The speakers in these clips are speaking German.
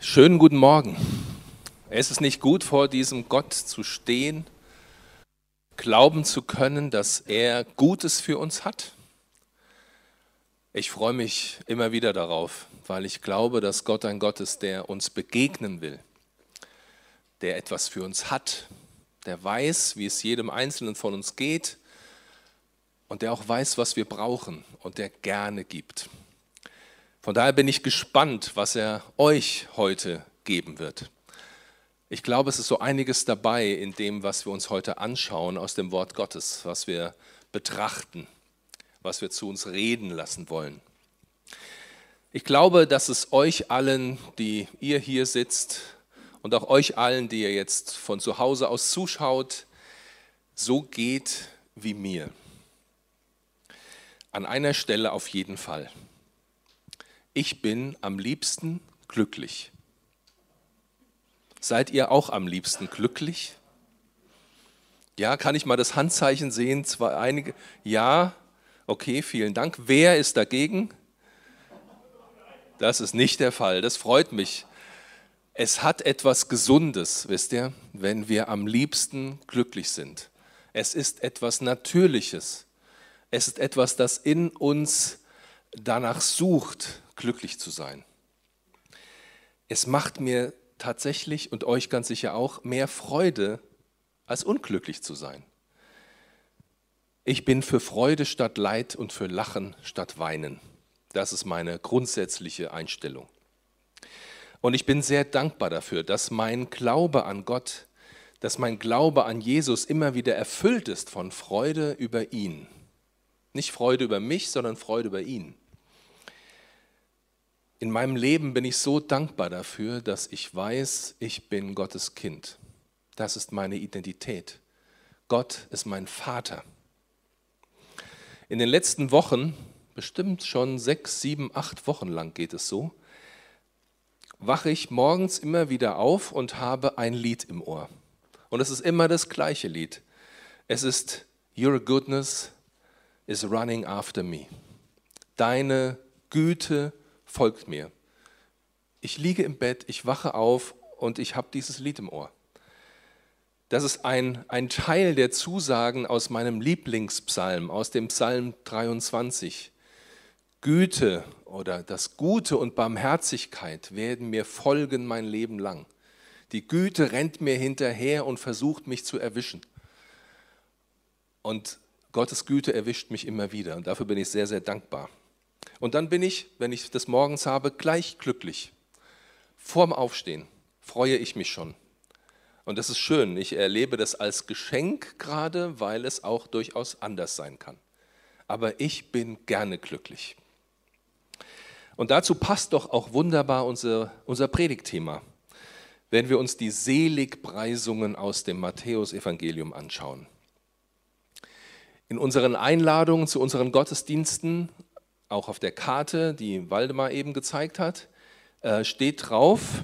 Schönen guten Morgen. Es ist nicht gut, vor diesem Gott zu stehen, glauben zu können, dass er Gutes für uns hat. Ich freue mich immer wieder darauf, weil ich glaube, dass Gott ein Gott ist, der uns begegnen will, der etwas für uns hat, der weiß, wie es jedem Einzelnen von uns geht und der auch weiß, was wir brauchen und der gerne gibt. Von daher bin ich gespannt, was er euch heute geben wird. Ich glaube, es ist so einiges dabei in dem, was wir uns heute anschauen aus dem Wort Gottes, was wir betrachten, was wir zu uns reden lassen wollen. Ich glaube, dass es euch allen, die ihr hier sitzt und auch euch allen, die ihr jetzt von zu Hause aus zuschaut, so geht wie mir. An einer Stelle auf jeden Fall. Ich bin am liebsten glücklich. Seid ihr auch am liebsten glücklich? Ja, kann ich mal das Handzeichen sehen? Einige. Ja, okay, vielen Dank. Wer ist dagegen? Das ist nicht der Fall. Das freut mich. Es hat etwas Gesundes, wisst ihr, wenn wir am liebsten glücklich sind. Es ist etwas Natürliches. Es ist etwas, das in uns danach sucht, glücklich zu sein. Es macht mir tatsächlich und euch ganz sicher auch mehr Freude, als unglücklich zu sein. Ich bin für Freude statt Leid und für Lachen statt Weinen. Das ist meine grundsätzliche Einstellung. Und ich bin sehr dankbar dafür, dass mein Glaube an Gott, dass mein Glaube an Jesus immer wieder erfüllt ist von Freude über ihn. Nicht Freude über mich, sondern Freude über ihn. In meinem Leben bin ich so dankbar dafür, dass ich weiß, ich bin Gottes Kind. Das ist meine Identität. Gott ist mein Vater. In den letzten Wochen, bestimmt schon 6, 7, 8 Wochen lang geht es so, wache ich morgens immer wieder auf und habe ein Lied im Ohr. Und es ist immer das gleiche Lied. Es ist Your goodness is running after me. Deine Güte folgt mir. Ich liege im Bett, ich wache auf und ich habe dieses Lied im Ohr. Das ist ein Teil der Zusagen aus meinem Lieblingspsalm, aus dem Psalm 23. Güte oder das Gute und Barmherzigkeit werden mir folgen mein Leben lang. Die Güte rennt mir hinterher und versucht mich zu erwischen. Und Gottes Güte erwischt mich immer wieder und dafür bin ich sehr, sehr dankbar. Und dann bin ich, wenn ich das morgens habe, gleich glücklich. Vorm Aufstehen freue ich mich schon. Und das ist schön. Ich erlebe das als Geschenk gerade, weil es auch durchaus anders sein kann. Aber ich bin gerne glücklich. Und dazu passt doch auch wunderbar unser Predigtthema, wenn wir uns die Seligpreisungen aus dem Matthäusevangelium anschauen. In unseren Einladungen zu unseren Gottesdiensten, auch auf der Karte, die Waldemar eben gezeigt hat, steht drauf,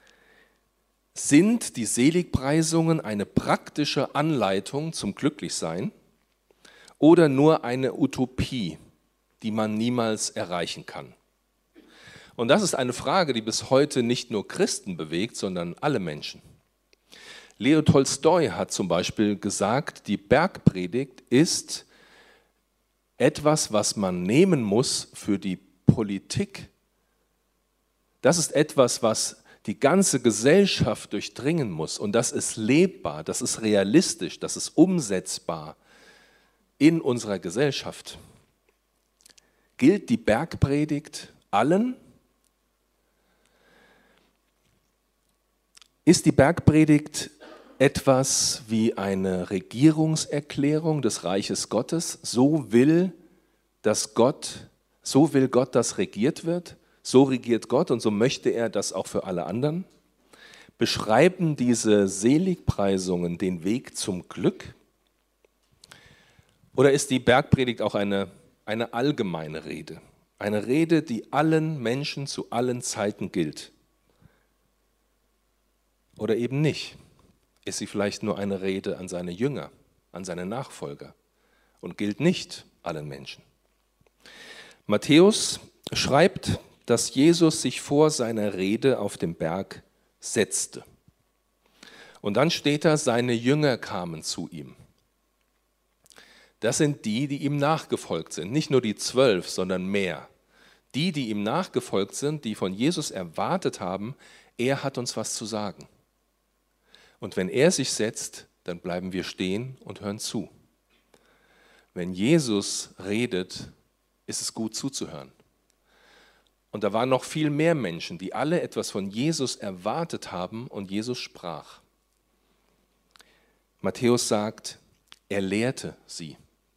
sind die Seligpreisungen eine praktische Anleitung zum Glücklichsein oder nur eine Utopie, die man niemals erreichen kann? Und das ist eine Frage, die bis heute nicht nur Christen bewegt, sondern alle Menschen. Leo Tolstoi hat zum Beispiel gesagt, die Bergpredigt ist etwas, was man nehmen muss für die Politik. Das ist etwas, was die ganze Gesellschaft durchdringen muss. Und das ist lebbar, das ist realistisch, das ist umsetzbar in unserer Gesellschaft. Gilt die Bergpredigt allen? Ist die Bergpredigt etwas wie eine Regierungserklärung des Reiches Gottes? So will Gott, dass regiert wird. So regiert Gott und so möchte er das auch für alle anderen. Beschreiben diese Seligpreisungen den Weg zum Glück? Oder ist die Bergpredigt auch eine allgemeine Rede? Eine Rede, die allen Menschen zu allen Zeiten gilt? Oder eben nicht? Ist sie vielleicht nur eine Rede an seine Jünger, an seine Nachfolger und gilt nicht allen Menschen? Matthäus schreibt dass Jesus sich vor seiner Rede auf dem Berg setzte. Und dann steht da, seine Jünger kamen zu ihm. Das sind die, die ihm nachgefolgt sind. Nicht nur die 12, sondern mehr. Die ihm nachgefolgt sind, die von Jesus erwartet haben, er hat uns was zu sagen. Und wenn er sich setzt, dann bleiben wir stehen und hören zu. Wenn Jesus redet, ist es gut zuzuhören. Und da waren noch viel mehr Menschen, die alle etwas von Jesus erwartet haben und Jesus sprach. Matthäus sagt, er lehrte sie.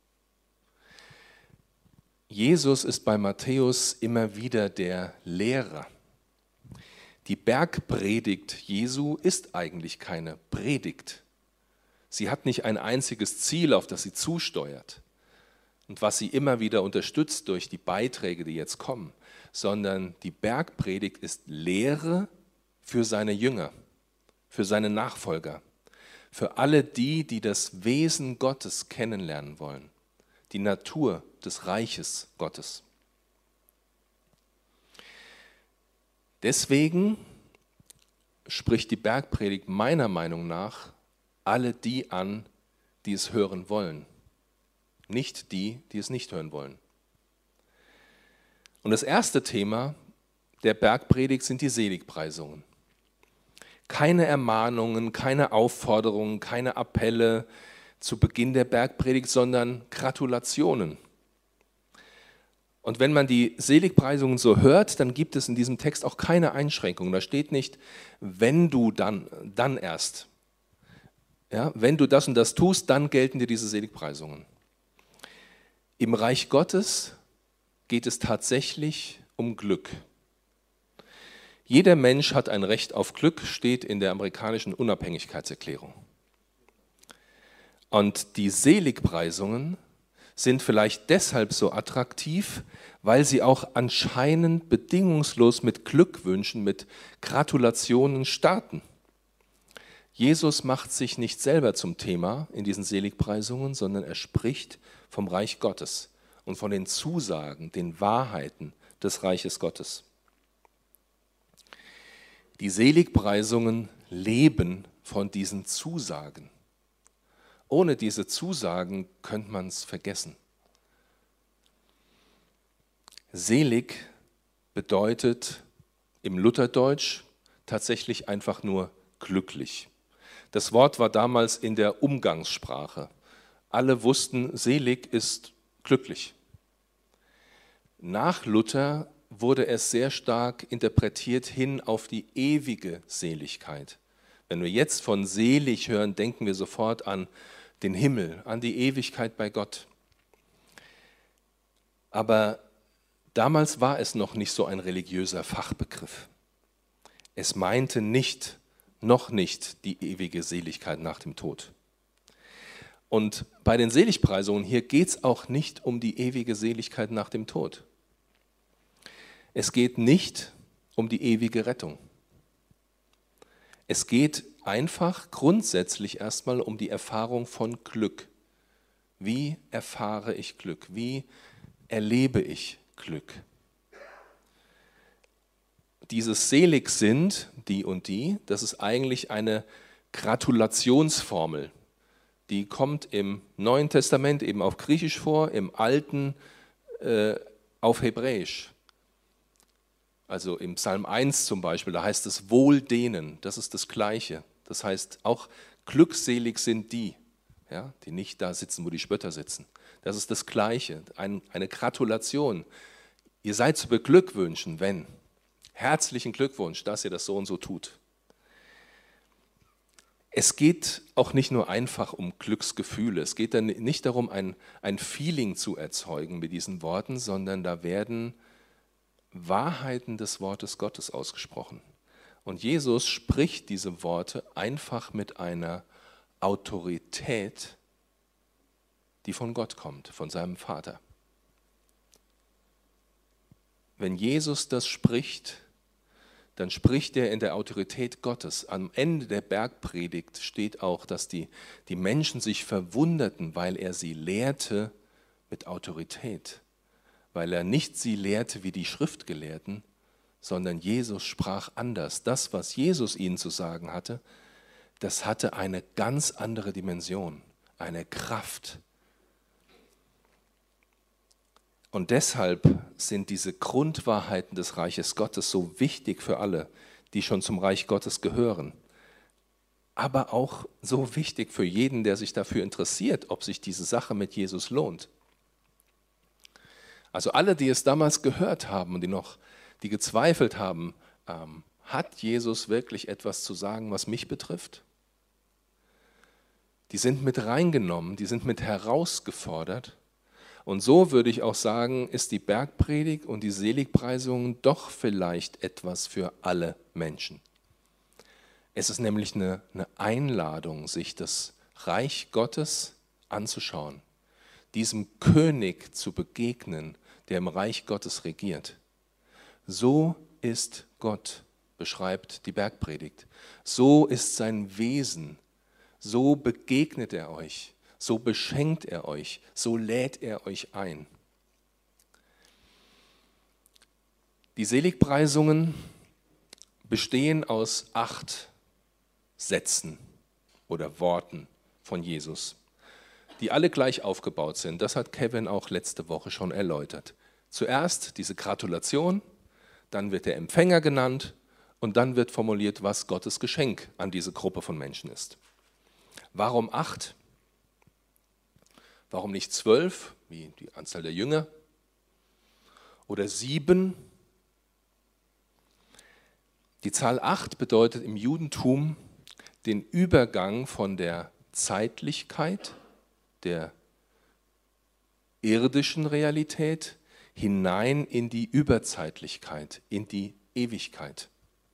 Jesus ist bei Matthäus immer wieder der Lehrer. Die Bergpredigt Jesu ist eigentlich keine Predigt. Sie hat nicht ein einziges Ziel, auf das sie zusteuert und was sie immer wieder unterstützt durch die Beiträge, die jetzt kommen, sondern die Bergpredigt ist Lehre für seine Jünger, für seine Nachfolger, für alle die das Wesen Gottes kennenlernen wollen, die Natur des Reiches Gottes. Deswegen spricht die Bergpredigt meiner Meinung nach alle die an, die es hören wollen, nicht die es nicht hören wollen. Und das erste Thema der Bergpredigt sind die Seligpreisungen. Keine Ermahnungen, keine Aufforderungen, keine Appelle zu Beginn der Bergpredigt, sondern Gratulationen. Und wenn man die Seligpreisungen so hört, dann gibt es in diesem Text auch keine Einschränkungen. Da steht nicht, wenn du dann erst. Ja, wenn du das und das tust, dann gelten dir diese Seligpreisungen. Im Reich Gottes geht es tatsächlich um Glück. Jeder Mensch hat ein Recht auf Glück, steht in der amerikanischen Unabhängigkeitserklärung. Und die Seligpreisungen sind vielleicht deshalb so attraktiv, weil sie auch anscheinend bedingungslos mit Glückwünschen, mit Gratulationen starten. Jesus macht sich nicht selber zum Thema in diesen Seligpreisungen, sondern er spricht vom Reich Gottes und von den Zusagen, den Wahrheiten des Reiches Gottes. Die Seligpreisungen leben von diesen Zusagen. Ohne diese Zusagen könnte man es vergessen. Selig bedeutet im Lutherdeutsch tatsächlich einfach nur glücklich. Das Wort war damals in der Umgangssprache. Alle wussten, selig ist glücklich. Nach Luther wurde es sehr stark interpretiert hin auf die ewige Seligkeit. Wenn wir jetzt von selig hören, denken wir sofort an den Himmel, an die Ewigkeit bei Gott. Aber damals war es noch nicht so ein religiöser Fachbegriff. Es meinte noch nicht die ewige Seligkeit nach dem Tod. Und bei den Seligpreisungen hier geht es auch nicht um die ewige Seligkeit nach dem Tod. Es geht nicht um die ewige Rettung. Es geht einfach grundsätzlich erstmal um die Erfahrung von Glück. Wie erfahre ich Glück? Wie erlebe ich Glück? Dieses selig sind, die und die, das ist eigentlich eine Gratulationsformel. Die kommt im Neuen Testament eben auf Griechisch vor, im Alten auf Hebräisch. Also im Psalm 1 zum Beispiel, da heißt es wohl denen, das ist das Gleiche. Das heißt auch glückselig sind die, ja, die nicht da sitzen, wo die Spötter sitzen. Das ist das Gleiche, eine Gratulation. Ihr seid zu beglückwünschen, wenn. Herzlichen Glückwunsch, dass ihr das so und so tut. Es geht auch nicht nur einfach um Glücksgefühle. Es geht dann nicht darum, ein Feeling zu erzeugen mit diesen Worten, sondern da werden Wahrheiten des Wortes Gottes ausgesprochen. Und Jesus spricht diese Worte einfach mit einer Autorität, die von Gott kommt, von seinem Vater. Wenn Jesus das spricht, dann spricht er in der Autorität Gottes. Am Ende der Bergpredigt steht auch, dass die Menschen sich verwunderten, weil er sie lehrte mit Autorität. Weil er nicht sie lehrte wie die Schriftgelehrten, sondern Jesus sprach anders. Das, was Jesus ihnen zu sagen hatte, das hatte eine ganz andere Dimension, eine Kraft. Und deshalb sind diese Grundwahrheiten des Reiches Gottes so wichtig für alle, die schon zum Reich Gottes gehören. Aber auch so wichtig für jeden, der sich dafür interessiert, ob sich diese Sache mit Jesus lohnt. Also alle, die es damals gehört haben und die gezweifelt haben, hat Jesus wirklich etwas zu sagen, was mich betrifft? Die sind mit reingenommen, die sind mit herausgefordert. Und so würde ich auch sagen, ist die Bergpredigt und die Seligpreisung doch vielleicht etwas für alle Menschen. Es ist nämlich eine Einladung, sich das Reich Gottes anzuschauen, diesem König zu begegnen, der im Reich Gottes regiert. So ist Gott, beschreibt die Bergpredigt. So ist sein Wesen, so begegnet er euch. So beschenkt er euch, so lädt er euch ein. Die Seligpreisungen bestehen aus 8 Sätzen oder Worten von Jesus, die alle gleich aufgebaut sind. Das hat Kevin auch letzte Woche schon erläutert. Zuerst diese Gratulation, dann wird der Empfänger genannt und dann wird formuliert, was Gottes Geschenk an diese Gruppe von Menschen ist. Warum 8? Warum nicht 12, wie die Anzahl der Jünger? Oder 7? Die Zahl 8 bedeutet im Judentum den Übergang von der Zeitlichkeit, der irdischen Realität, hinein in die Überzeitlichkeit, in die Ewigkeit.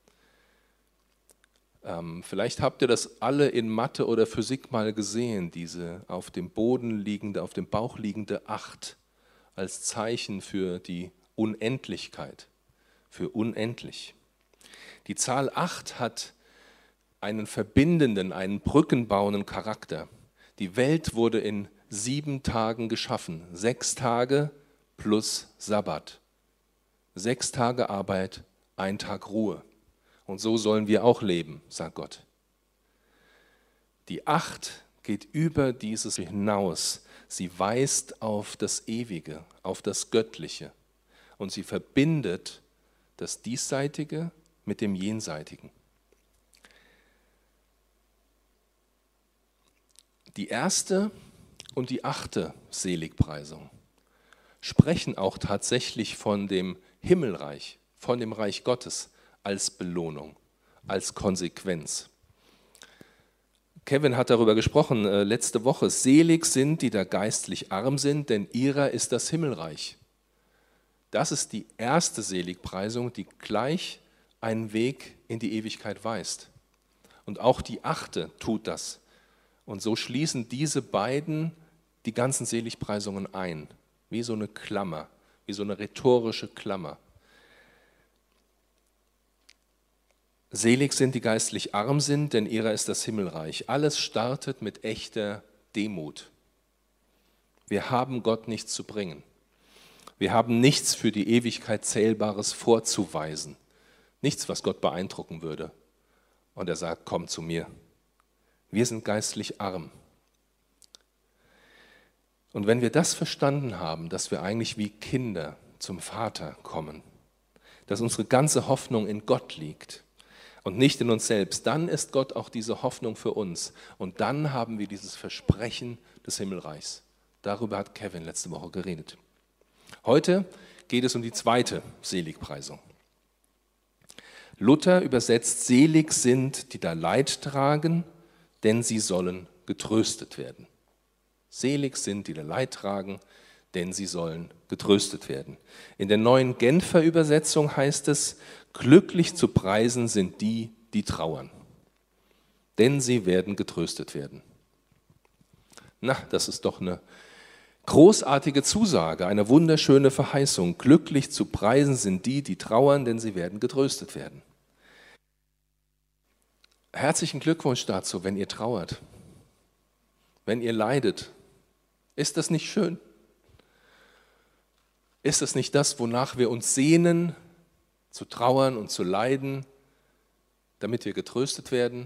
Vielleicht habt ihr das alle in Mathe oder Physik mal gesehen, diese auf dem Boden liegende, auf dem Bauch liegende 8 als Zeichen für die Unendlichkeit, für unendlich. Die Zahl 8 hat einen verbindenden, einen brückenbauenden Charakter. Die Welt wurde in 7 Tagen geschaffen, 6 Tage plus Sabbat. 6 Tage Arbeit, 1 Tag Ruhe. Und so sollen wir auch leben, sagt Gott. Die 8 geht über dieses hinaus. Sie weist auf das Ewige, auf das Göttliche. Und sie verbindet das Diesseitige mit dem Jenseitigen. Die 1. und die 8. Seligpreisung sprechen auch tatsächlich von dem Himmelreich, von dem Reich Gottes als Belohnung, als Konsequenz. Kevin hat darüber gesprochen letzte Woche. Selig sind, die da geistlich arm sind, denn ihrer ist das Himmelreich. Das ist die 1. Seligpreisung, die gleich einen Weg in die Ewigkeit weist. Und auch die 8. tut das. Und so schließen diese beiden die ganzen Seligpreisungen ein, wie so eine Klammer, wie so eine rhetorische Klammer. Selig sind, die geistlich arm sind, denn ihrer ist das Himmelreich. Alles startet mit echter Demut. Wir haben Gott nichts zu bringen. Wir haben nichts für die Ewigkeit Zählbares vorzuweisen. Nichts, was Gott beeindrucken würde. Und er sagt, komm zu mir. Wir sind geistlich arm. Und wenn wir das verstanden haben, dass wir eigentlich wie Kinder zum Vater kommen, dass unsere ganze Hoffnung in Gott liegt, und nicht in uns selbst, dann ist Gott auch diese Hoffnung für uns. Und dann haben wir dieses Versprechen des Himmelreichs. Darüber hat Kevin letzte Woche geredet. Heute geht es um die 2. Seligpreisung. Luther übersetzt, selig sind, die da Leid tragen, denn sie sollen getröstet werden. Selig sind, die da Leid tragen, denn sie sollen getröstet werden. In der neuen Genfer Übersetzung heißt es, glücklich zu preisen sind die, die trauern, denn sie werden getröstet werden. Na, das ist doch eine großartige Zusage, eine wunderschöne Verheißung. Glücklich zu preisen sind die, die trauern, denn sie werden getröstet werden. Herzlichen Glückwunsch dazu, wenn ihr trauert, wenn ihr leidet. Ist das nicht schön? Ist das nicht das, wonach wir uns sehnen, zu trauern und zu leiden, damit wir getröstet werden?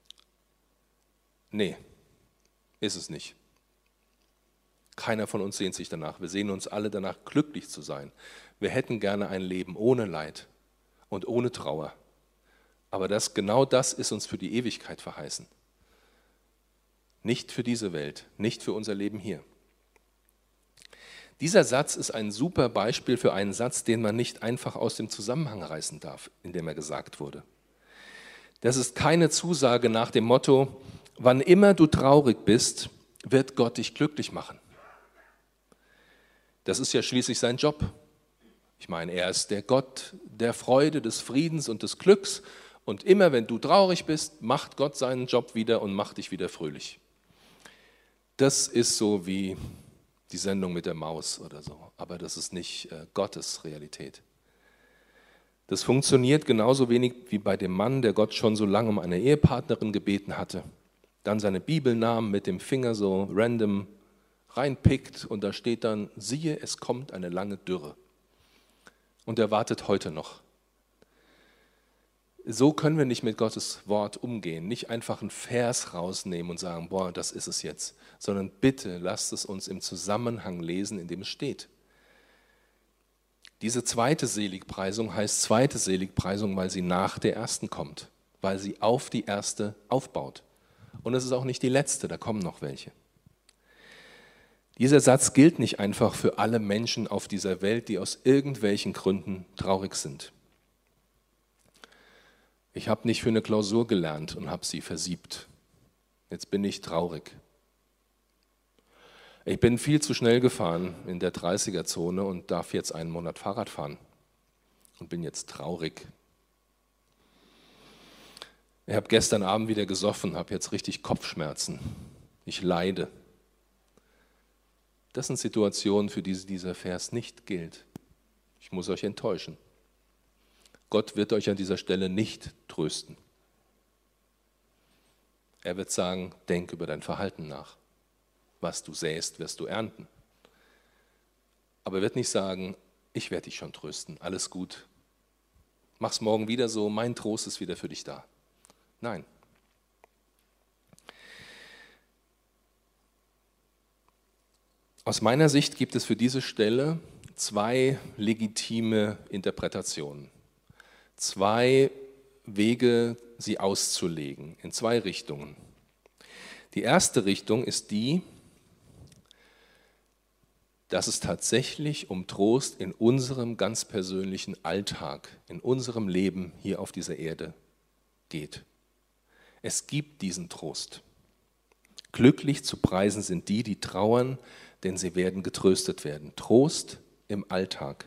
Nee, ist es nicht. Keiner von uns sehnt sich danach. Wir sehnen uns alle danach, glücklich zu sein. Wir hätten gerne ein Leben ohne Leid und ohne Trauer. Aber genau das ist uns für die Ewigkeit verheißen. Nicht für diese Welt, nicht für unser Leben hier. Dieser Satz ist ein super Beispiel für einen Satz, den man nicht einfach aus dem Zusammenhang reißen darf, in dem er gesagt wurde. Das ist keine Zusage nach dem Motto, wann immer du traurig bist, wird Gott dich glücklich machen. Das ist ja schließlich sein Job. Ich meine, er ist der Gott der Freude, des Friedens und des Glücks. Und immer wenn du traurig bist, macht Gott seinen Job wieder und macht dich wieder fröhlich. Das ist so wie die Sendung mit der Maus oder so. Aber das ist nicht Gottes Realität. Das funktioniert genauso wenig wie bei dem Mann, der Gott schon so lange um eine Ehepartnerin gebeten hatte. Dann seine Bibel nahm, mit dem Finger so random reinpickt und da steht dann, siehe, es kommt eine lange Dürre. Und er wartet heute noch. So können wir nicht mit Gottes Wort umgehen. Nicht einfach einen Vers rausnehmen und sagen, boah, das ist es jetzt. Sondern bitte lasst es uns im Zusammenhang lesen, in dem es steht. Diese zweite Seligpreisung heißt zweite Seligpreisung, weil sie nach der ersten kommt. Weil sie auf die erste aufbaut. Und es ist auch nicht die letzte, da kommen noch welche. Dieser Satz gilt nicht einfach für alle Menschen auf dieser Welt, die aus irgendwelchen Gründen traurig sind. Ich habe nicht für eine Klausur gelernt und habe sie versiebt. Jetzt bin ich traurig. Ich bin viel zu schnell gefahren in der 30er-Zone und darf jetzt einen Monat Fahrrad fahren und bin jetzt traurig. Ich habe gestern Abend wieder gesoffen, habe jetzt richtig Kopfschmerzen. Ich leide. Das sind Situationen, für die dieser Vers nicht gilt. Ich muss euch enttäuschen. Gott wird euch an dieser Stelle nicht trösten. Er wird sagen, denk über dein Verhalten nach. Was du säst, wirst du ernten. Aber er wird nicht sagen, ich werde dich schon trösten, alles gut. Mach's morgen wieder so, mein Trost ist wieder für dich da. Nein. Aus meiner Sicht gibt es für diese Stelle zwei legitime Interpretationen. Zwei Wege, sie auszulegen, in zwei Richtungen. Die erste Richtung ist die, dass es tatsächlich um Trost in unserem ganz persönlichen Alltag, in unserem Leben hier auf dieser Erde geht. Es gibt diesen Trost. Glücklich zu preisen sind die, die trauern, denn sie werden getröstet werden. Trost im Alltag.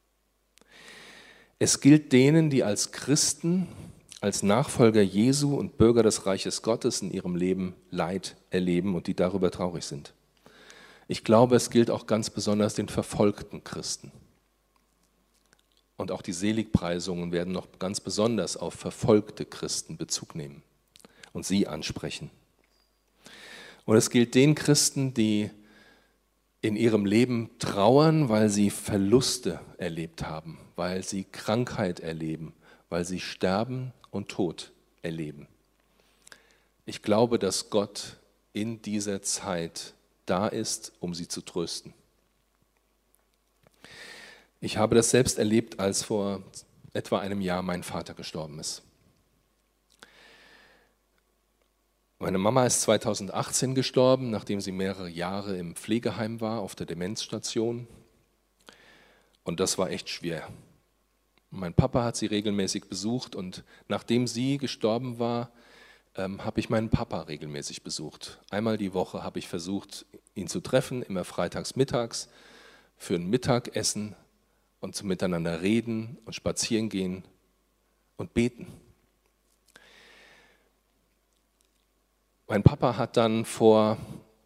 Es gilt denen, die als Christen, als Nachfolger Jesu und Bürger des Reiches Gottes in ihrem Leben Leid erleben und die darüber traurig sind. Ich glaube, es gilt auch ganz besonders den verfolgten Christen. Und auch die Seligpreisungen werden noch ganz besonders auf verfolgte Christen Bezug nehmen und sie ansprechen. Und es gilt den Christen, die in ihrem Leben trauern, weil sie Verluste erlebt haben, weil sie Krankheit erleben, weil sie Sterben und Tod erleben. Ich glaube, dass Gott in dieser Zeit da ist, um sie zu trösten. Ich habe das selbst erlebt, als vor etwa einem Jahr mein Vater gestorben ist. Meine Mama ist 2018 gestorben, nachdem sie mehrere Jahre im Pflegeheim war, auf der Demenzstation. Und das war echt schwer. Mein Papa hat sie regelmäßig besucht und nachdem sie gestorben war, habe ich meinen Papa regelmäßig besucht. Einmal die Woche habe ich versucht, ihn zu treffen, immer freitags mittags, für ein Mittagessen und zum Miteinander reden und spazieren gehen und beten. Mein Papa hat dann vor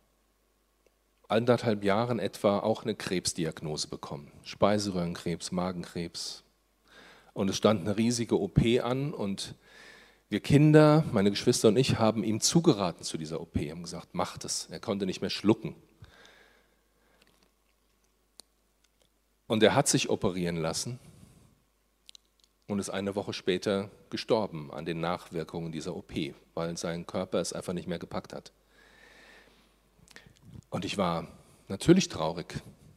1,5 Jahren etwa auch eine Krebsdiagnose bekommen. Speiseröhrenkrebs, Magenkrebs. Und es stand eine riesige OP an und wir Kinder, meine Geschwister und ich, haben ihm zugeraten zu dieser OP. Wir haben gesagt, macht es. Er konnte nicht mehr schlucken. Und er hat sich operieren lassen. und ist eine Woche später gestorben an den Nachwirkungen dieser OP, weil sein Körper es einfach nicht mehr gepackt hat. Und ich war natürlich traurig.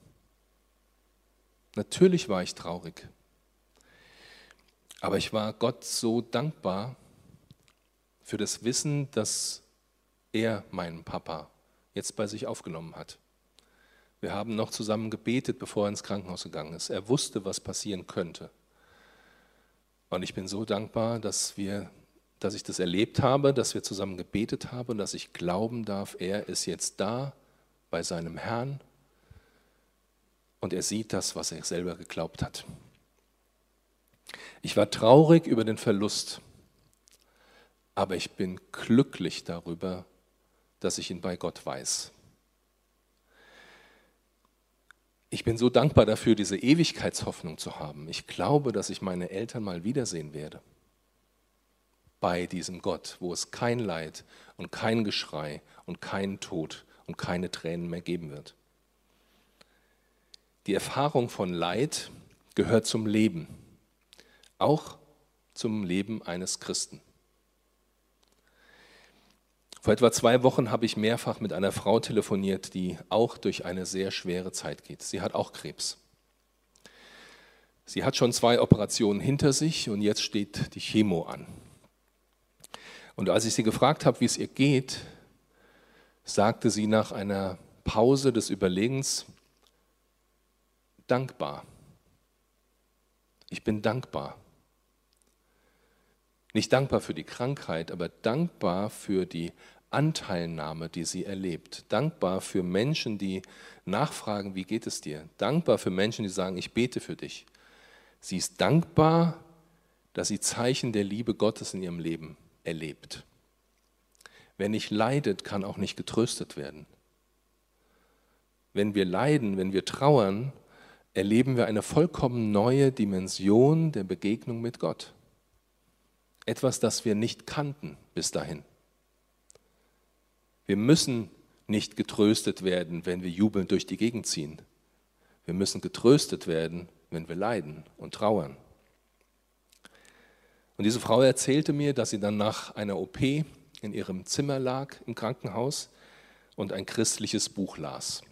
Natürlich war ich traurig. Aber ich war Gott so dankbar für das Wissen, dass er meinen Papa jetzt bei sich aufgenommen hat. Wir haben noch zusammen gebetet, bevor er ins Krankenhaus gegangen ist. Er wusste, was passieren könnte. Und ich bin so dankbar, dass ich das erlebt habe, dass wir zusammen gebetet haben und dass ich glauben darf, er ist jetzt da bei seinem Herrn und er sieht das, was er selber geglaubt hat. Ich war traurig über den Verlust, aber ich bin glücklich darüber, dass ich ihn bei Gott weiß. Ich bin so dankbar dafür, diese Ewigkeitshoffnung zu haben. Ich glaube, dass ich meine Eltern mal wiedersehen werde. Bei diesem Gott, wo es kein Leid und kein Geschrei und keinen Tod und keine Tränen mehr geben wird. Die Erfahrung von Leid gehört zum Leben, auch zum Leben eines Christen. Vor etwa 2 Wochen habe ich mehrfach mit einer Frau telefoniert, die auch durch eine sehr schwere Zeit geht. Sie hat auch Krebs. Sie hat schon 2 Operationen hinter sich und jetzt steht die Chemo an. Und als ich sie gefragt habe, wie es ihr geht, sagte sie nach einer Pause des Überlegens, dankbar. Ich bin dankbar. Nicht dankbar für die Krankheit, aber dankbar für die Anteilnahme, die sie erlebt. Dankbar für Menschen, die nachfragen, wie geht es dir? Dankbar für Menschen, die sagen, ich bete für dich. Sie ist dankbar, dass sie Zeichen der Liebe Gottes in ihrem Leben erlebt. Wer nicht leidet, kann auch nicht getröstet werden. Wenn wir leiden, wenn wir trauern, erleben wir eine vollkommen neue Dimension der Begegnung mit Gott. Etwas, das wir nicht kannten bis dahin. Wir müssen nicht getröstet werden, wenn wir jubelnd durch die Gegend ziehen. Wir müssen getröstet werden, wenn wir leiden und trauern. Und diese Frau erzählte mir, dass sie dann nach einer OP in ihrem Zimmer lag im Krankenhaus und ein christliches Buch las.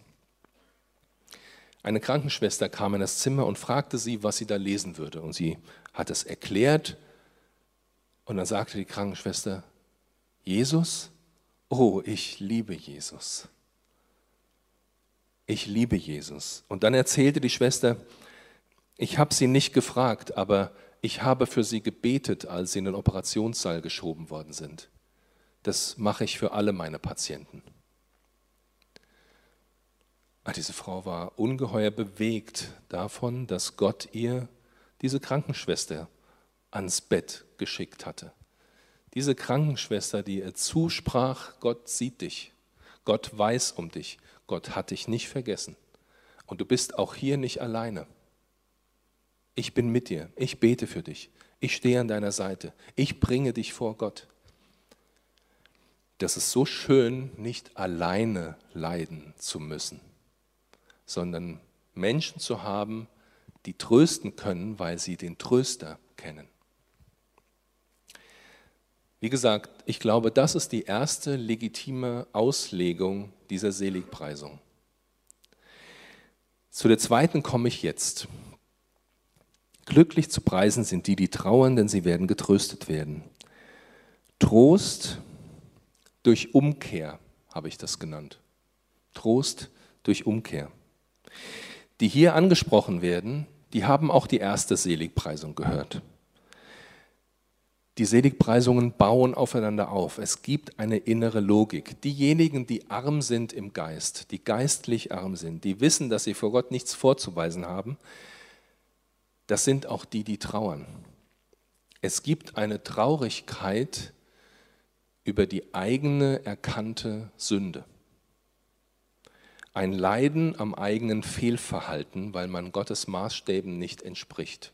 Eine Krankenschwester kam in das Zimmer und fragte sie, was sie da lesen würde. Und sie hat es erklärt. Und dann sagte die Krankenschwester, Jesus? Oh, ich liebe Jesus. Ich liebe Jesus. Und dann erzählte die Schwester, ich habe sie nicht gefragt, aber ich habe für sie gebetet, als sie in den Operationssaal geschoben worden sind. Das mache ich für alle meine Patienten. Diese Frau war ungeheuer bewegt davon, dass Gott ihr diese Krankenschwester ans Bett geschickt hatte. Diese Krankenschwester, die ihr zusprach, Gott sieht dich, Gott weiß um dich, Gott hat dich nicht vergessen und du bist auch hier nicht alleine. Ich bin mit dir, ich bete für dich, ich stehe an deiner Seite, ich bringe dich vor Gott. Das ist so schön, nicht alleine leiden zu müssen, sondern Menschen zu haben, die trösten können, weil sie den Tröster kennen. Wie gesagt, ich glaube, das ist die erste legitime Auslegung dieser Seligpreisung. Zu der zweiten komme ich jetzt. Glücklich zu preisen sind die, die trauern, denn sie werden getröstet werden. Trost durch Umkehr habe ich das genannt. Trost durch Umkehr. Die hier angesprochen werden, die haben auch die erste Seligpreisung gehört. Die Seligpreisungen bauen aufeinander auf. Es gibt eine innere Logik. Diejenigen, die arm sind im Geist, die geistlich arm sind, die wissen, dass sie vor Gott nichts vorzuweisen haben, das sind auch die, die trauern. Es gibt eine Traurigkeit über die eigene erkannte Sünde. Ein Leiden am eigenen Fehlverhalten, weil man Gottes Maßstäben nicht entspricht.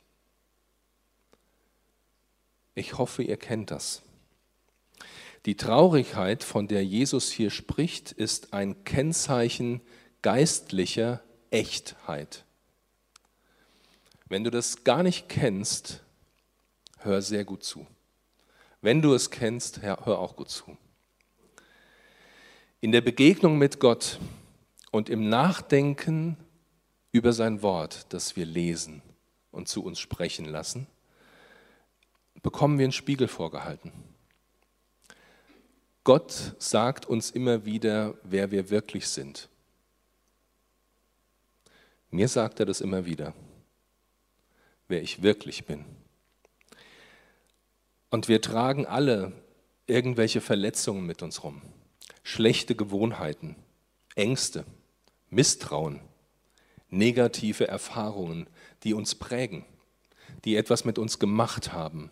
Ich hoffe, ihr kennt das. Die Traurigkeit, von der Jesus hier spricht, ist ein Kennzeichen geistlicher Echtheit. Wenn du das gar nicht kennst, hör sehr gut zu. Wenn du es kennst, hör auch gut zu. In der Begegnung mit Gott und im Nachdenken über sein Wort, das wir lesen und zu uns sprechen lassen, bekommen wir einen Spiegel vorgehalten. Gott sagt uns immer wieder, wer wir wirklich sind. Mir sagt er das immer wieder, wer ich wirklich bin. Und wir tragen alle irgendwelche Verletzungen mit uns rum, schlechte Gewohnheiten, Ängste, Misstrauen, negative Erfahrungen, die uns prägen, die etwas mit uns gemacht haben,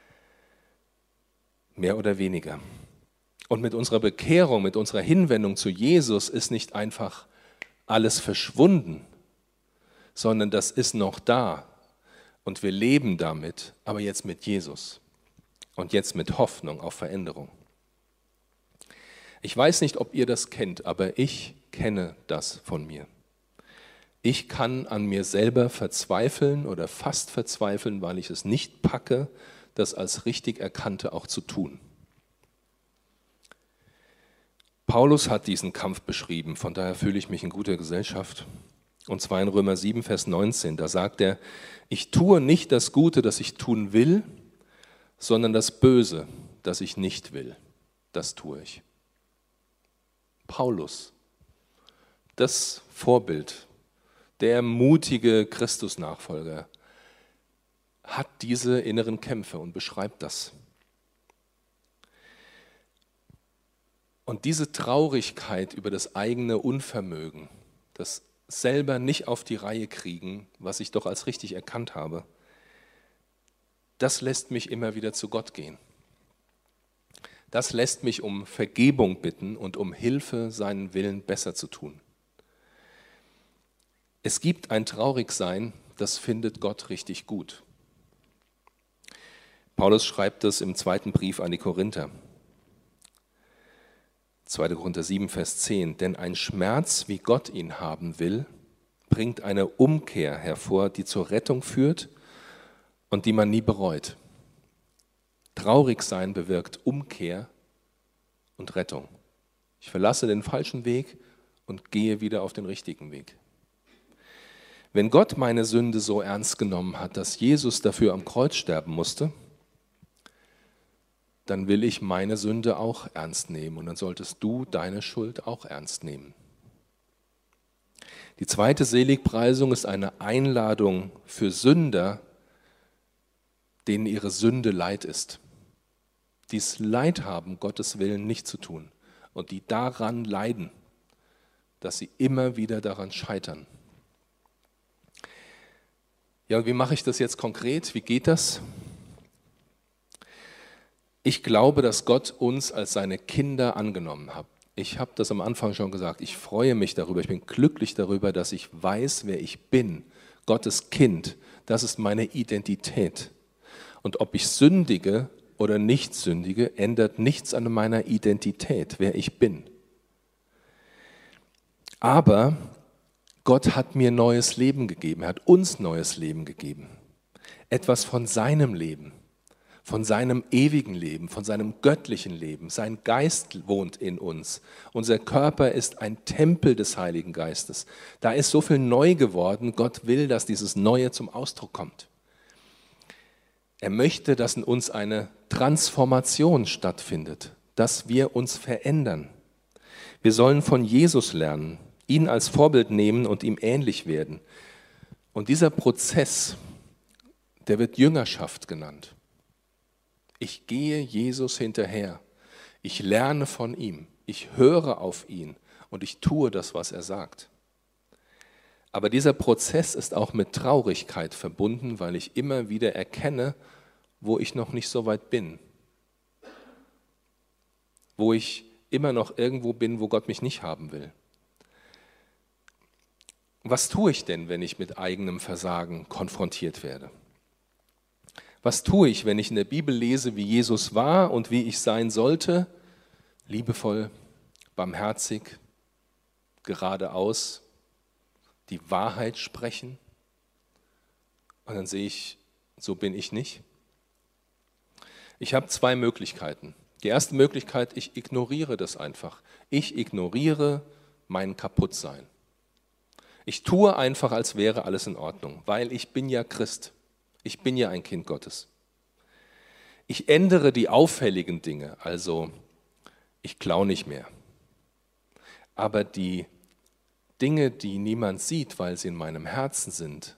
mehr oder weniger. Und mit unserer Bekehrung, mit unserer Hinwendung zu Jesus ist nicht einfach alles verschwunden, sondern das ist noch da und wir leben damit, aber jetzt mit Jesus und jetzt mit Hoffnung auf Veränderung. Ich weiß nicht, ob ihr das kennt, aber ich kenne das von mir. Ich kann an mir selber verzweifeln oder fast verzweifeln, weil ich es nicht packe, das als richtig Erkannte auch zu tun. Paulus hat diesen Kampf beschrieben, von daher fühle ich mich in guter Gesellschaft. Und zwar in Römer 7, Vers 19, da sagt er, ich tue nicht das Gute, das ich tun will, sondern das Böse, das ich nicht will, das tue ich. Paulus, das Vorbild, der mutige Christusnachfolger, hat diese inneren Kämpfe und beschreibt das. Und diese Traurigkeit über das eigene Unvermögen, das selber nicht auf die Reihe kriegen, was ich doch als richtig erkannt habe, das lässt mich immer wieder zu Gott gehen. Das lässt mich um Vergebung bitten und um Hilfe, seinen Willen besser zu tun. Es gibt ein Traurigsein, das findet Gott richtig gut. Paulus schreibt das im zweiten Brief an die Korinther. 2. Korinther 7, Vers 10. Denn ein Schmerz, wie Gott ihn haben will, bringt eine Umkehr hervor, die zur Rettung führt und die man nie bereut. Traurig sein bewirkt Umkehr und Rettung. Ich verlasse den falschen Weg und gehe wieder auf den richtigen Weg. Wenn Gott meine Sünde so ernst genommen hat, dass Jesus dafür am Kreuz sterben musste, dann will ich meine Sünde auch ernst nehmen und dann solltest du deine Schuld auch ernst nehmen. Die zweite Seligpreisung ist eine Einladung für Sünder, denen ihre Sünde Leid ist, die es Leid haben, Gottes Willen nicht zu tun und die daran leiden, dass sie immer wieder daran scheitern. Ja, und wie mache ich das jetzt konkret? Wie geht das? Ich glaube, dass Gott uns als seine Kinder angenommen hat. Ich habe das am Anfang schon gesagt. Ich freue mich darüber. Ich bin glücklich darüber, dass ich weiß, wer ich bin. Gottes Kind. Das ist meine Identität. Und ob ich sündige oder nicht sündige, ändert nichts an meiner Identität, wer ich bin. Aber Gott hat mir neues Leben gegeben. Er hat uns neues Leben gegeben. Etwas von seinem Leben. Von seinem ewigen Leben, von seinem göttlichen Leben. Sein Geist wohnt in uns. Unser Körper ist ein Tempel des Heiligen Geistes. Da ist so viel neu geworden. Gott will, dass dieses Neue zum Ausdruck kommt. Er möchte, dass in uns eine Transformation stattfindet, dass wir uns verändern. Wir sollen von Jesus lernen, ihn als Vorbild nehmen und ihm ähnlich werden. Und dieser Prozess, der wird Jüngerschaft genannt. Ich gehe Jesus hinterher, ich lerne von ihm, ich höre auf ihn und ich tue das, was er sagt. Aber dieser Prozess ist auch mit Traurigkeit verbunden, weil ich immer wieder erkenne, wo ich noch nicht so weit bin. Wo ich immer noch irgendwo bin, wo Gott mich nicht haben will. Was tue ich denn, wenn ich mit eigenem Versagen konfrontiert werde? Was tue ich, wenn ich in der Bibel lese, wie Jesus war und wie ich sein sollte? Liebevoll, barmherzig, geradeaus, die Wahrheit sprechen. Und dann sehe ich, so bin ich nicht. Ich habe zwei Möglichkeiten. Die erste Möglichkeit, ich ignoriere das einfach. Ich ignoriere mein Kaputtsein. Ich tue einfach, als wäre alles in Ordnung, weil ich bin ja Christ. Ich bin ja ein Kind Gottes. Ich ändere die auffälligen Dinge, also ich klaue nicht mehr. Aber die Dinge, die niemand sieht, weil sie in meinem Herzen sind,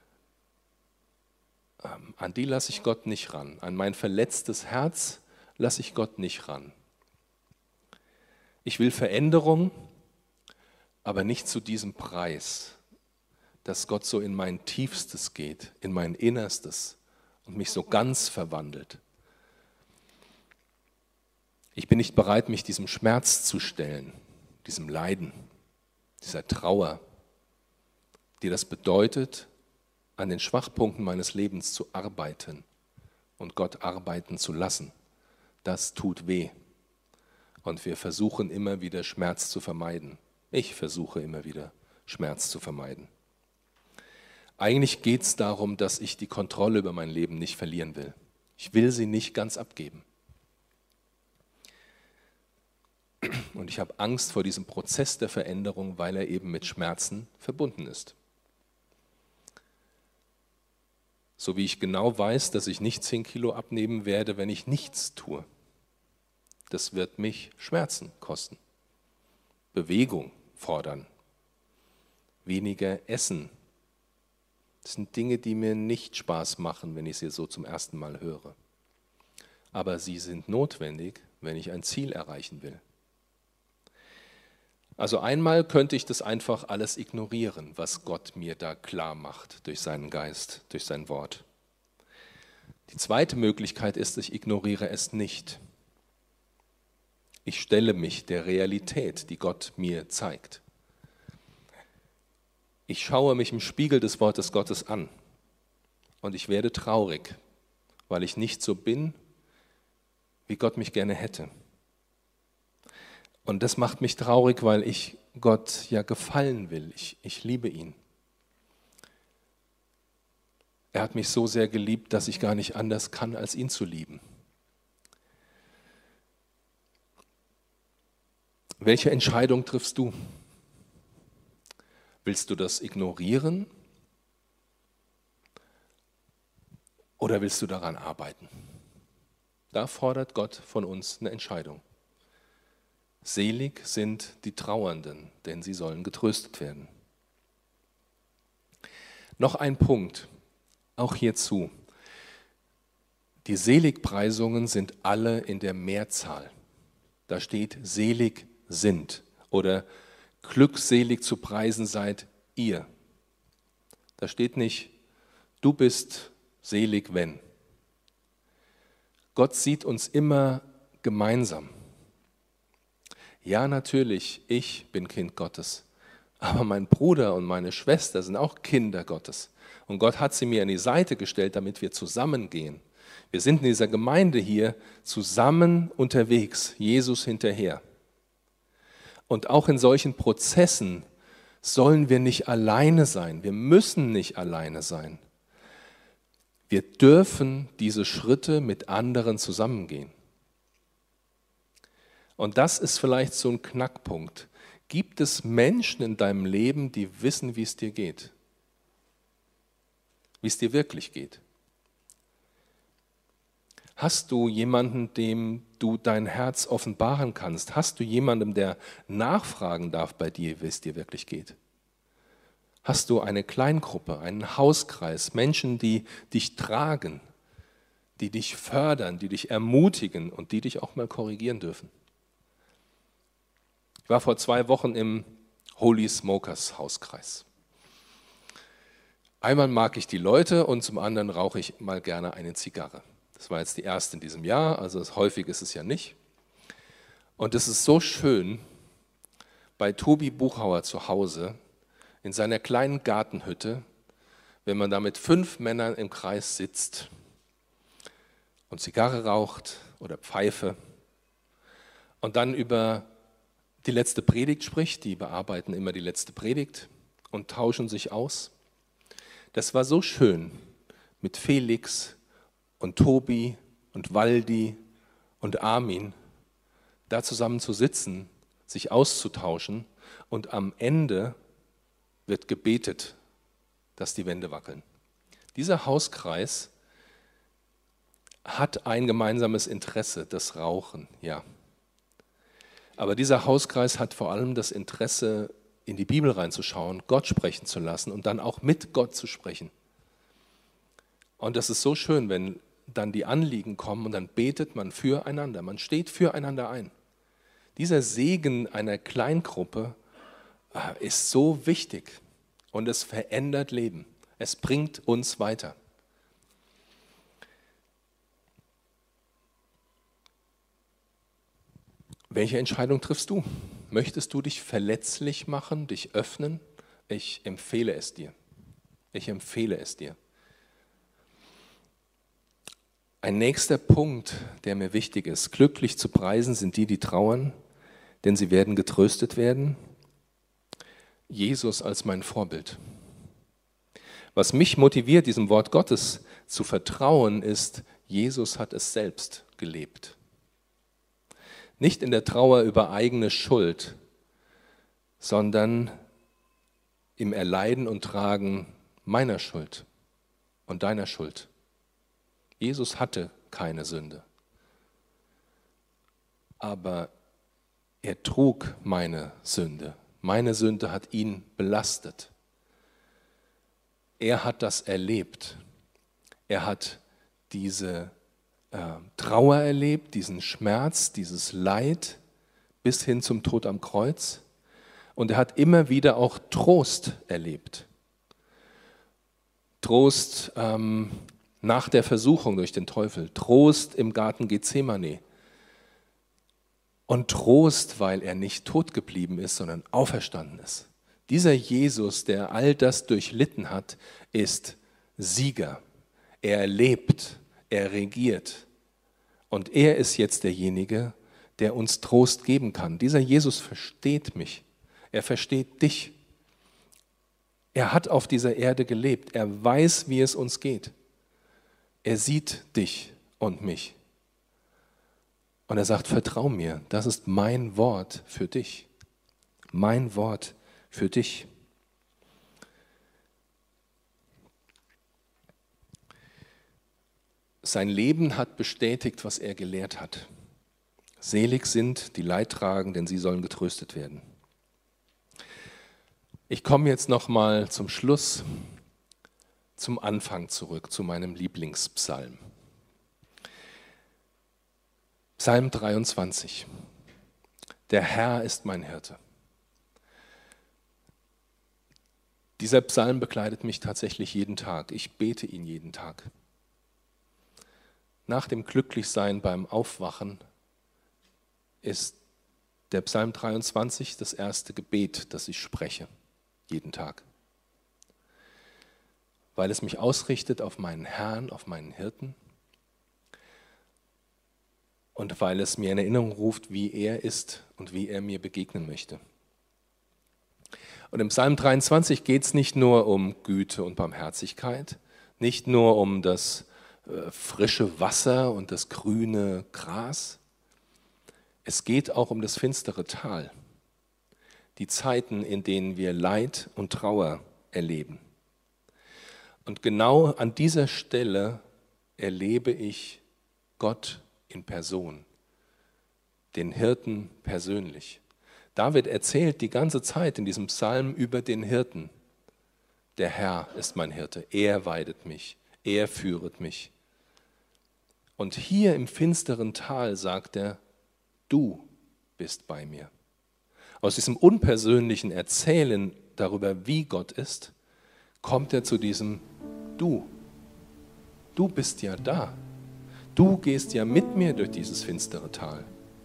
an die lasse ich Gott nicht ran. An mein verletztes Herz lasse ich Gott nicht ran. Ich will Veränderung, aber nicht zu diesem Preis, dass Gott so in mein Tiefstes geht, in mein Innerstes und mich so ganz verwandelt. Ich bin nicht bereit, mich diesem Schmerz zu stellen, diesem Leiden, dieser Trauer, die das bedeutet, an den Schwachpunkten meines Lebens zu arbeiten und Gott arbeiten zu lassen. Das tut weh. Und wir versuchen immer wieder Schmerz zu vermeiden. Ich versuche immer wieder Schmerz zu vermeiden. Eigentlich geht es darum, dass ich die Kontrolle über mein Leben nicht verlieren will. Ich will sie nicht ganz abgeben. Und ich habe Angst vor diesem Prozess der Veränderung, weil er eben mit Schmerzen verbunden ist. So wie ich genau weiß, dass ich nicht 10 Kilo abnehmen werde, wenn ich nichts tue. Das wird mich Schmerzen kosten. Bewegung fordern. Weniger essen. Das sind Dinge, die mir nicht Spaß machen, wenn ich sie so zum ersten Mal höre. Aber sie sind notwendig, wenn ich ein Ziel erreichen will. Also einmal könnte ich das einfach alles ignorieren, was Gott mir da klar macht durch seinen Geist, durch sein Wort. Die zweite Möglichkeit ist, ich ignoriere es nicht. Ich stelle mich der Realität, die Gott mir zeigt. Ich schaue mich im Spiegel des Wortes Gottes an und ich werde traurig, weil ich nicht so bin, wie Gott mich gerne hätte. Und das macht mich traurig, weil ich Gott ja gefallen will. Ich liebe ihn. Er hat mich so sehr geliebt, dass ich gar nicht anders kann, als ihn zu lieben. Welche Entscheidung triffst du? Willst du das ignorieren? Oder willst du daran arbeiten? Da fordert Gott von uns eine Entscheidung. Selig sind die Trauernden, denn sie sollen getröstet werden. Noch ein Punkt, auch hierzu. Die Seligpreisungen sind alle in der Mehrzahl. Da steht, selig sind oder glückselig zu preisen seid ihr. Da steht nicht, du bist selig, wenn. Gott sieht uns immer gemeinsam. Ja, natürlich, ich bin Kind Gottes, aber mein Bruder und meine Schwester sind auch Kinder Gottes. Und Gott hat sie mir an die Seite gestellt, damit wir zusammengehen. Wir sind in dieser Gemeinde hier zusammen unterwegs, Jesus hinterher. Und auch in solchen Prozessen sollen wir nicht alleine sein. Wir müssen nicht alleine sein. Wir dürfen diese Schritte mit anderen zusammengehen. Und das ist vielleicht so ein Knackpunkt. Gibt es Menschen in deinem Leben, die wissen, wie es dir geht? Wie es dir wirklich geht? Hast du jemanden, dem du dein Herz offenbaren kannst? Hast du jemanden, der nachfragen darf bei dir, wie es dir wirklich geht? Hast du eine Kleingruppe, einen Hauskreis, Menschen, die dich tragen, die dich fördern, die dich ermutigen und die dich auch mal korrigieren dürfen? Ich war vor 2 Wochen im Holy Smokers Hauskreis. Einmal mag ich die Leute und zum anderen rauche ich mal gerne eine Zigarre. Das war jetzt die erste in diesem Jahr, also häufig ist es ja nicht. Und es ist so schön, bei Tobi Buchauer zu Hause, in seiner kleinen Gartenhütte, wenn man da mit 5 Männern im Kreis sitzt und Zigarre raucht oder Pfeife und dann über die letzte Predigt spricht, die bearbeiten immer die letzte Predigt und tauschen sich aus. Das war so schön mit Felix und Tobi und Waldi und Armin, da zusammen zu sitzen, sich auszutauschen und am Ende wird gebetet, dass die Wände wackeln. Dieser Hauskreis hat ein gemeinsames Interesse, das Rauchen, ja. Aber dieser Hauskreis hat vor allem das Interesse, in die Bibel reinzuschauen, Gott sprechen zu lassen und dann auch mit Gott zu sprechen. Und das ist so schön, wenn dann die Anliegen kommen und dann betet man füreinander, man steht füreinander ein. Dieser Segen einer Kleingruppe ist so wichtig und es verändert Leben. Es bringt uns weiter. Welche Entscheidung triffst du? Möchtest du dich verletzlich machen, dich öffnen? Ich empfehle es dir. Ich empfehle es dir. Ein nächster Punkt, der mir wichtig ist. Glücklich zu preisen sind die, die trauern, denn sie werden getröstet werden. Jesus als mein Vorbild. Was mich motiviert, diesem Wort Gottes zu vertrauen, ist, Jesus hat es selbst gelebt. Nicht in der Trauer über eigene Schuld, sondern im Erleiden und Tragen meiner Schuld und deiner Schuld. Jesus hatte keine Sünde, aber er trug meine Sünde. Meine Sünde hat ihn belastet. Er hat das erlebt. Er hat diese Trauer erlebt, diesen Schmerz, dieses Leid bis hin zum Tod am Kreuz. Und er hat immer wieder auch Trost erlebt. Trost nach der Versuchung durch den Teufel, Trost im Garten Gethsemane und Trost, weil er nicht tot geblieben ist, sondern auferstanden ist. Dieser Jesus, der all das durchlitten hat, ist Sieger. Er lebt. Er regiert und er ist jetzt derjenige, der uns Trost geben kann. Dieser Jesus versteht mich, er versteht dich. Er hat auf dieser Erde gelebt, er weiß, wie es uns geht. Er sieht dich und mich. Und er sagt, vertrau mir, das ist mein Wort für dich. Mein Wort für dich. Sein Leben hat bestätigt, was er gelehrt hat. Selig sind, die Leid tragen, denn sie sollen getröstet werden. Ich komme jetzt noch mal zum Schluss, zum Anfang zurück, zu meinem Lieblingspsalm. Psalm 23. Der Herr ist mein Hirte. Dieser Psalm begleitet mich tatsächlich jeden Tag. Ich bete ihn jeden Tag. Nach dem Glücklichsein beim Aufwachen ist der Psalm 23 das erste Gebet, das ich spreche, jeden Tag. Weil es mich ausrichtet auf meinen Herrn, auf meinen Hirten und weil es mir in Erinnerung ruft, wie er ist und wie er mir begegnen möchte. Und im Psalm 23 geht es nicht nur um Güte und Barmherzigkeit, nicht nur um das frische Wasser und das grüne Gras. Es geht auch um das finstere Tal, die Zeiten, in denen wir Leid und Trauer erleben. Und genau an dieser Stelle erlebe ich Gott in Person, den Hirten persönlich. David erzählt die ganze Zeit in diesem Psalm über den Hirten. Der Herr ist mein Hirte, er weidet mich, er führet mich. Und hier im finsteren Tal sagt er, du bist bei mir. Aus diesem unpersönlichen Erzählen darüber, wie Gott ist, kommt er zu diesem Du. Du bist ja da. Du gehst ja mit mir durch dieses finstere Tal.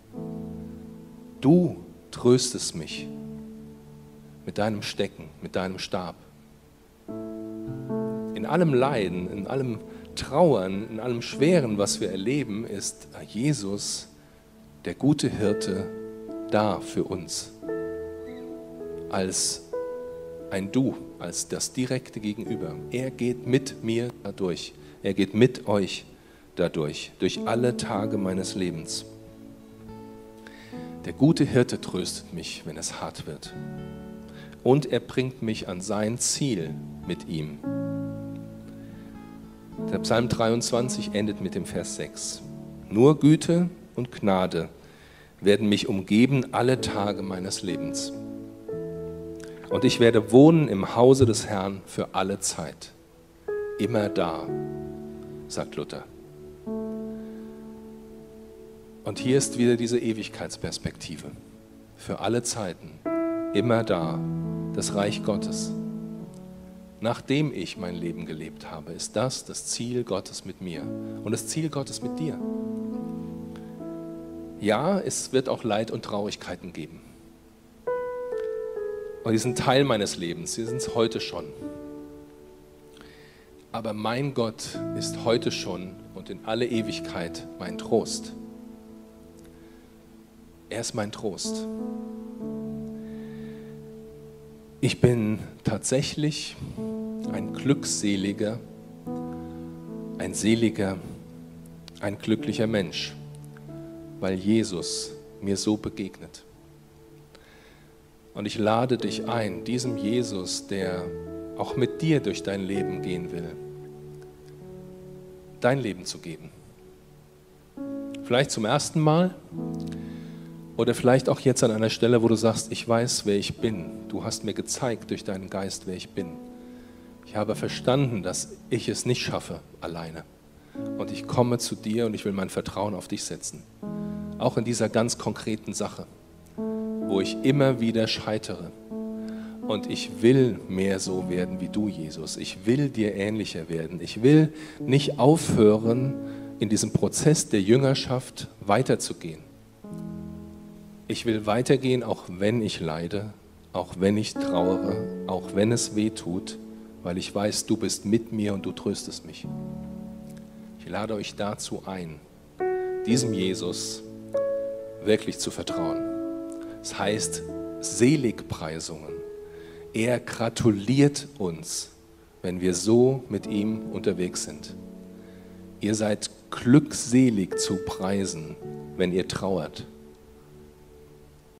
Du tröstest mich mit deinem Stecken, mit deinem Stab. In allem Leiden, in allem Trauern, in allem Schweren, was wir erleben, ist Jesus, der gute Hirte, da für uns. Als ein Du, als das direkte Gegenüber. Er geht mit mir dadurch. Er geht mit euch dadurch, durch alle Tage meines Lebens. Der gute Hirte tröstet mich, wenn es hart wird. Und er bringt mich an sein Ziel mit ihm. Der Psalm 23 endet mit dem Vers 6. Nur Güte und Gnade werden mich umgeben alle Tage meines Lebens. Und ich werde wohnen im Hause des Herrn für alle Zeit. Immer da, sagt Luther. Und hier ist wieder diese Ewigkeitsperspektive. Für alle Zeiten, immer da, das Reich Gottes. Nachdem ich mein Leben gelebt habe, ist das Ziel Gottes mit mir und das Ziel Gottes mit dir. Ja, es wird auch Leid und Traurigkeiten geben. Und die sind Teil meines Lebens, sie sind es heute schon. Aber mein Gott ist heute schon und in alle Ewigkeit mein Trost. Er ist mein Trost. Ich bin tatsächlich ein glückseliger, ein seliger, ein glücklicher Mensch, weil Jesus mir so begegnet. Und ich lade dich ein, diesem Jesus, der auch mit dir durch dein Leben gehen will, dein Leben zu geben. Vielleicht zum ersten Mal oder vielleicht auch jetzt an einer Stelle, wo du sagst, ich weiß, wer ich bin. Du hast mir gezeigt durch deinen Geist, wer ich bin. Ich habe verstanden, dass ich es nicht schaffe alleine. Und ich komme zu dir und ich will mein Vertrauen auf dich setzen. Auch in dieser ganz konkreten Sache, wo ich immer wieder scheitere. Und ich will mehr so werden wie du, Jesus. Ich will dir ähnlicher werden. Ich will nicht aufhören, in diesem Prozess der Jüngerschaft weiterzugehen. Ich will weitergehen, auch wenn ich leide, auch wenn ich trauere, auch wenn es weh tut, weil ich weiß, du bist mit mir und du tröstest mich. Ich lade euch dazu ein, diesem Jesus wirklich zu vertrauen. Das heißt Seligpreisungen. Er gratuliert uns, wenn wir so mit ihm unterwegs sind. Ihr seid glückselig zu preisen, wenn ihr trauert.